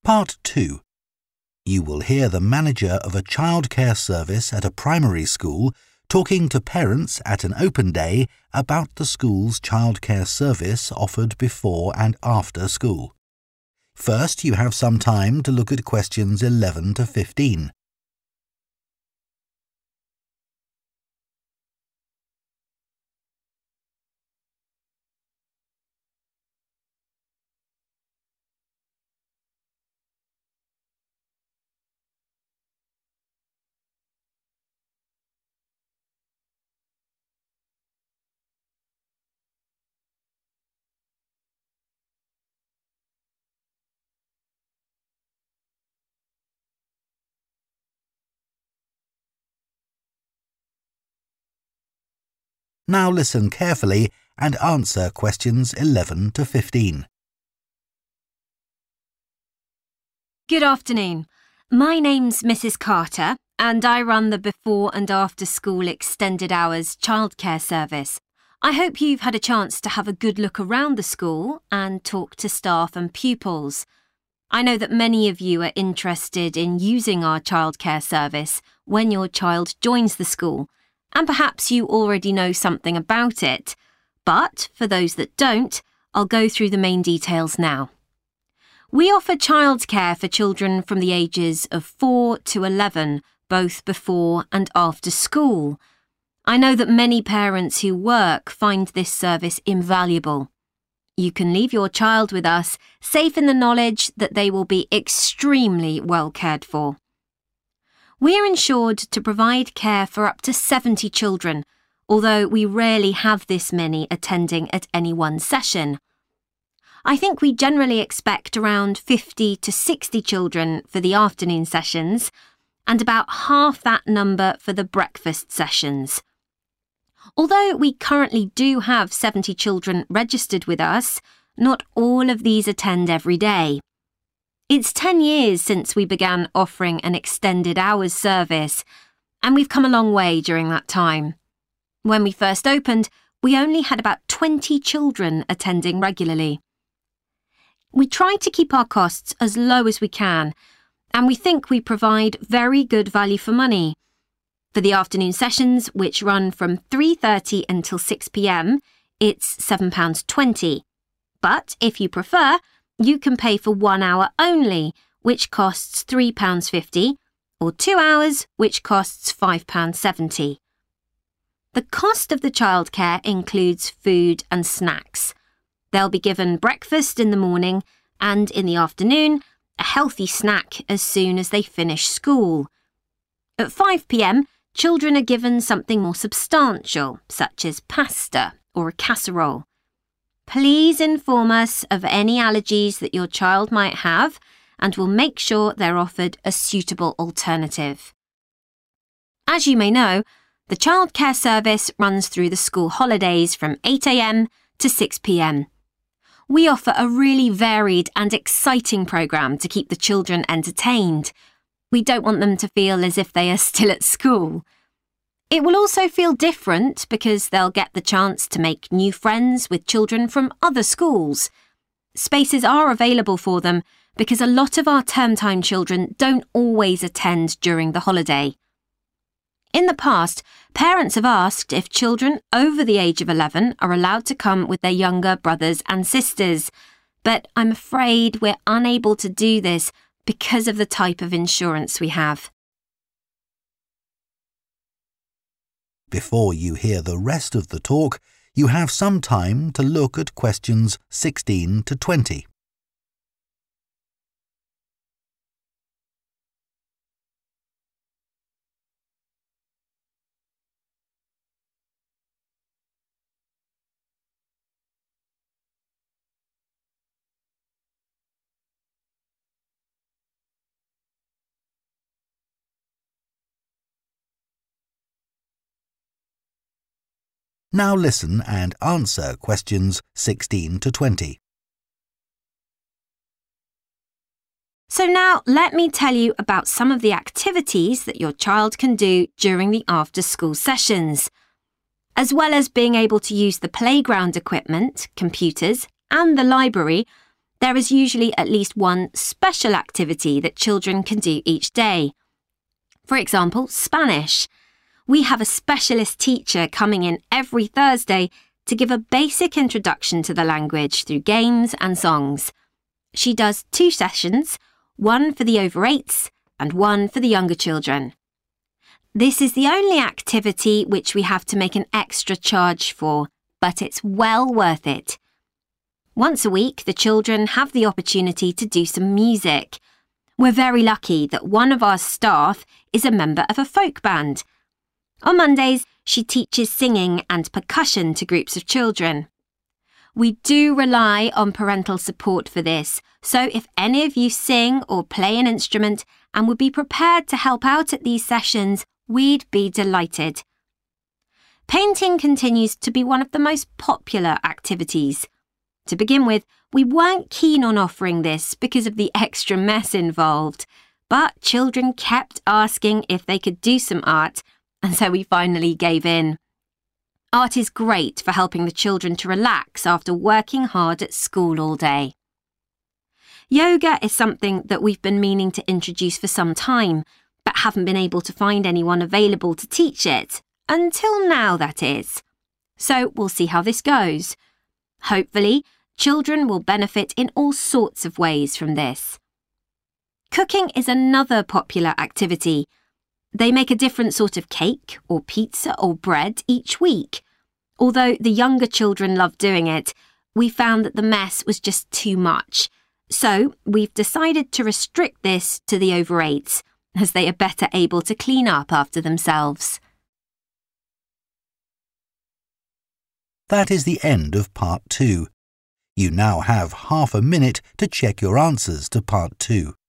Part 2. You will hear the manager of a childcare service at a primary school talking to parents at an open day about the school's childcare service offered before and after school. First, you have some time to look at questions 11 to 15. Now listen carefully and answer questions 11 to 15. Good afternoon. My name's Mrs. Carter and I run the before and after school extended hours childcare service. I hope you've had a chance to have a good look around the school and talk to staff and pupils. I know that many of you are interested in using our childcare service when your child joins the school, and perhaps you already know something about it. But for those that don't, I'll go through the main details now. We offer childcare for children from the ages of 4 to 11, both before and after school. I know that many parents who work find this service invaluable. You can leave your child with us, safe in the knowledge that they will be extremely well cared for. We are insured to provide care for up to 70 children, although we rarely have this many attending at any one session. I think we generally expect around 50 to 60 children for the afternoon sessions and about half that number for the breakfast sessions. Although we currently do have 70 children registered with us, not all of these attend every day. It's 10 years since we began offering an extended hours service, and we've come a long way during that time. When we first opened, we only had about 20 children attending regularly. We try to keep our costs as low as we can, and we think we provide very good value for money. For the afternoon sessions, which run from 3:30 until 6 p.m, it's £7.20. But if you prefer, you can pay for 1 hour only, which costs £3.50, or 2 hours, which costs £5.70. The cost of the childcare includes food and snacks. They'll be given breakfast in the morning and in the afternoon, a healthy snack as soon as they finish school. At 5 p.m, children are given something more substantial, such as pasta or a casserole. Please inform us of any allergies that your child might have, and we'll make sure they're offered a suitable alternative. As you may know, the childcare service runs through the school holidays from 8 a.m. to 6 p.m. We offer a really varied and exciting programme to keep the children entertained. We don't want them to feel as if they are still at school. It will also feel different because they'll get the chance to make new friends with children from other schools. Spaces are available for them because a lot of our term time children don't always attend during the holiday. In the past, parents have asked if children over the age of 11 are allowed to come with their younger brothers and sisters, but I'm afraid we're unable to do this because of the type of insurance we have. Before you hear the rest of the talk, you have some time to look at questions 16 to 20. Now listen and answer questions 16 to 20. So now let me tell you about some of the activities that your child can do during the after-school sessions. As well as being able to use the playground equipment, computers, and the library, There is usually at least one special activity that children can do each day. For example, Spanish. We have a specialist teacher coming in every Thursday to give a basic introduction to the language through games and songs. She does 2 sessions, one for the over 8s and one for the younger children. This is the only activity which we have to make an extra charge for, but it's well worth it. Once a week, the children have the opportunity to do some music. We're very lucky that one of our staff is a member of a folk band. On Mondays, she teaches singing and percussion to groups of children. We do rely on parental support for this, so if any of you sing or play an instrument and would be prepared to help out at these sessions, we'd be delighted. Painting continues to be one of the most popular activities. To begin with, we weren't keen on offering this because of the extra mess involved, but children kept asking if they could do some art, and so we finally gave in. Art is great for helping the children to relax after working hard at school all day. Yoga is something that we've been meaning to introduce for some time, but haven't been able to find anyone available to teach it, until now that is. So we'll see how this goes. Hopefully, children will benefit in all sorts of ways from this. Cooking is another popular activity. They make a different sort of cake or pizza or bread each week. Although the younger children love doing it, we found that the mess was just too much. So we've decided to restrict this to the over 8s, as they are better able to clean up after themselves. That is the end of Part 2. You now have half a minute to check your answers to Part 2.